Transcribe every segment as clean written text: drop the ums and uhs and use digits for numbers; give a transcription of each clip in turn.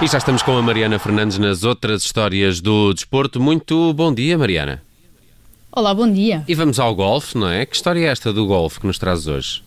E já estamos com a Mariana Fernandes nas outras histórias do desporto. Muito bom dia, Mariana. Olá, bom dia. E vamos ao golfe, não é? Que história é esta do golfe que nos trazes hoje?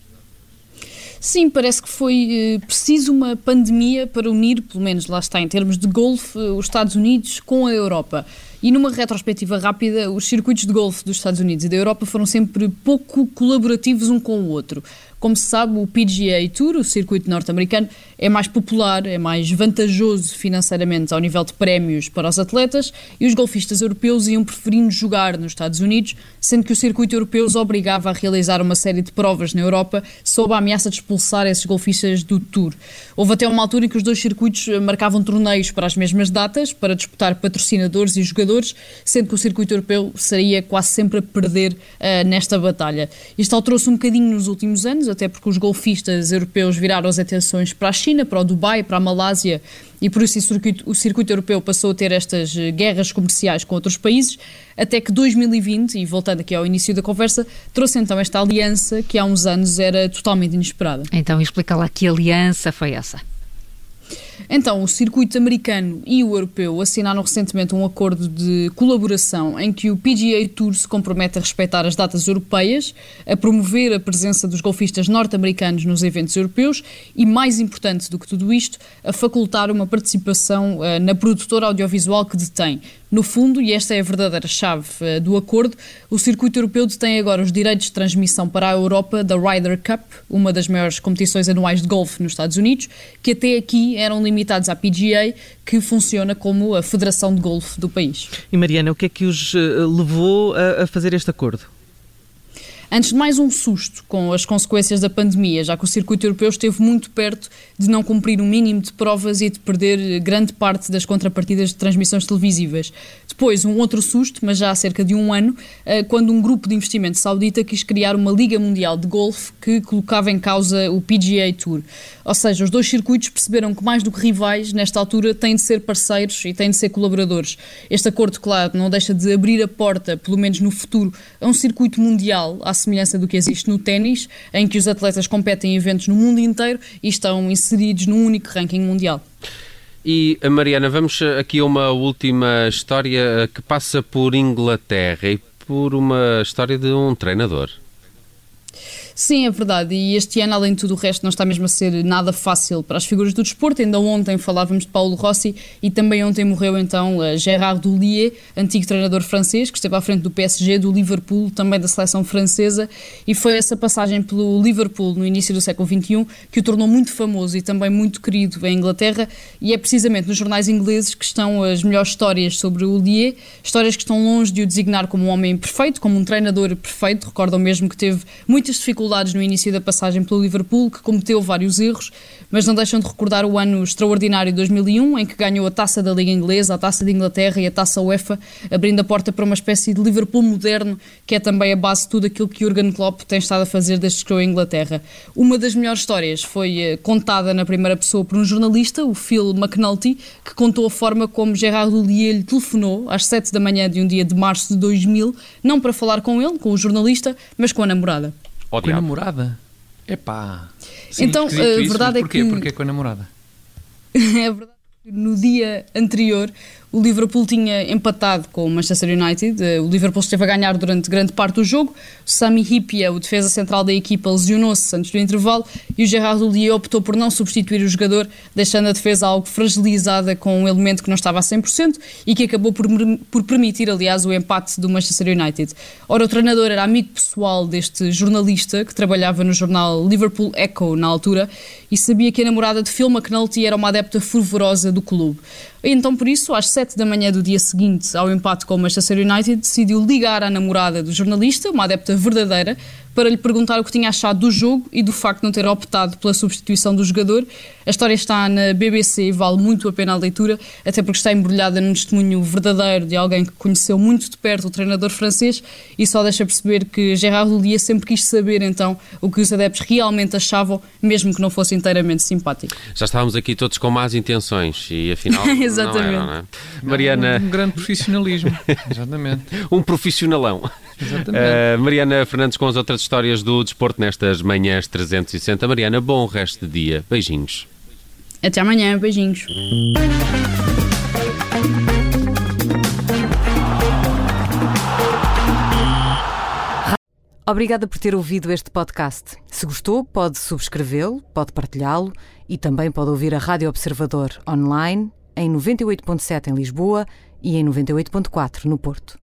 Sim, parece que foi preciso uma pandemia para unir, pelo menos lá está, em termos de golfe, os Estados Unidos com a Europa. E numa retrospectiva rápida, os circuitos de golfe dos Estados Unidos e da Europa foram sempre pouco colaborativos um com o outro. Como se sabe, o PGA Tour, o circuito norte-americano, é mais popular, é mais vantajoso financeiramente ao nível de prémios para os atletas, e os golfistas europeus iam preferindo jogar nos Estados Unidos, sendo que o circuito europeu os obrigava a realizar uma série de provas na Europa sob a ameaça de expulsar esses golfistas do Tour. Houve até uma altura em que os dois circuitos marcavam torneios para as mesmas datas, para disputar patrocinadores e jogadores, sendo que o circuito europeu seria quase sempre a perder nesta batalha. Isto alterou-se um bocadinho nos últimos anos, até porque os golfistas europeus viraram as atenções para a China, para o Dubai, para a Malásia, e por isso o circuito europeu passou a ter estas guerras comerciais com outros países, até que 2020, e voltando aqui ao início da conversa, trouxe então esta aliança que há uns anos era totalmente inesperada. Então explica lá que aliança foi essa. Então, o circuito americano e o europeu assinaram recentemente um acordo de colaboração em que o PGA Tour se compromete a respeitar as datas europeias, a promover a presença dos golfistas norte-americanos nos eventos europeus e, mais importante do que tudo isto, a facultar uma participação na produtora audiovisual que detém. No fundo, e esta é a verdadeira chave do acordo, o circuito europeu detém agora os direitos de transmissão para a Europa da Ryder Cup, uma das maiores competições anuais de golfe nos Estados Unidos, que até aqui eram limitados à PGA, que funciona como a federação de golfe do país. E Mariana, o que é que os levou a fazer este acordo? Antes de mais, um susto com as consequências da pandemia, já que o circuito europeu esteve muito perto de não cumprir o mínimo de provas e de perder grande parte das contrapartidas de transmissões televisivas. Depois, um outro susto, mas já há cerca de um ano, quando um grupo de investimento saudita quis criar uma Liga Mundial de Golfe que colocava em causa o PGA Tour. Ou seja, os dois circuitos perceberam que, mais do que rivais, nesta altura, têm de ser parceiros e têm de ser colaboradores. Este acordo, claro, não deixa de abrir a porta, pelo menos no futuro, a um circuito mundial, à semelhança do que existe no ténis, em que os atletas competem em eventos no mundo inteiro e estão inseridos num único ranking mundial. E, Mariana, vamos aqui a uma última história que passa por Inglaterra e por uma história de um treinador. Sim, é verdade, e este ano, além de tudo o resto, não está mesmo a ser nada fácil para as figuras do desporto. Ainda ontem falávamos de Paulo Rossi e também ontem morreu então Gérard Houllier, antigo treinador francês, que esteve à frente do PSG, do Liverpool, também da seleção francesa, e foi essa passagem pelo Liverpool no início do século XXI que o tornou muito famoso e também muito querido em Inglaterra, e é precisamente nos jornais ingleses que estão as melhores histórias sobre o Houllier, histórias que estão longe de o designar como um homem perfeito, como um treinador perfeito. Recordam mesmo que teve muitas dificuldades no início da passagem pelo Liverpool, que cometeu vários erros, mas não deixam de recordar o ano extraordinário de 2001, em que ganhou a Taça da Liga Inglesa, a Taça de Inglaterra e a Taça UEFA, abrindo a porta para uma espécie de Liverpool moderno, que é também a base de tudo aquilo que Jürgen Klopp tem estado a fazer desde que chegou à Inglaterra. Uma das melhores histórias foi contada na primeira pessoa por um jornalista, o Phil McNulty, que contou a forma como Gérard Houllier lhe telefonou às 7 da manhã de um dia de março de 2000, não para falar com ele, com o jornalista, mas com a namorada. Com a namorada? Epá. Sim, então, a verdade é que... Porquê com a namorada? É verdade que no dia anterior o Liverpool tinha empatado com o Manchester United. O Liverpool esteve a ganhar durante grande parte do jogo. O Sami Hyypiä, o defesa central da equipa, lesionou-se antes do intervalo e o Gérard Houllier optou por não substituir o jogador, deixando a defesa algo fragilizada com um elemento que não estava a 100% e que acabou por permitir, aliás, o empate do Manchester United. Ora, o treinador era amigo pessoal deste jornalista que trabalhava no jornal Liverpool Echo na altura e sabia que a namorada de Phil McNulty era uma adepta fervorosa do clube. E então, por isso, às 7 da manhã do dia seguinte ao empate com o Manchester United, decidiu ligar à namorada do jornalista, uma adepta verdadeira, para lhe perguntar o que tinha achado do jogo e do facto de não ter optado pela substituição do jogador. A história está na BBC e vale muito a pena a leitura, até porque está embrulhada num testemunho verdadeiro de alguém que conheceu muito de perto o treinador francês e só deixa perceber que Gérard Houllier sempre quis saber então o que os adeptos realmente achavam, mesmo que não fosse inteiramente simpático. Já estávamos aqui todos com más intenções e afinal exatamente. Não era, não é? Mariana... Um grande profissionalismo, exatamente. Um profissionalão. Exatamente. Mariana Fernandes com as outras histórias do desporto nestas manhãs 360. Mariana, bom resto de dia. Beijinhos. Até amanhã, beijinhos. Obrigada por ter ouvido este podcast. Se gostou, pode subscrevê-lo, pode partilhá-lo e também pode ouvir a Rádio Observador online em 98.7 em Lisboa e em 98.4 no Porto.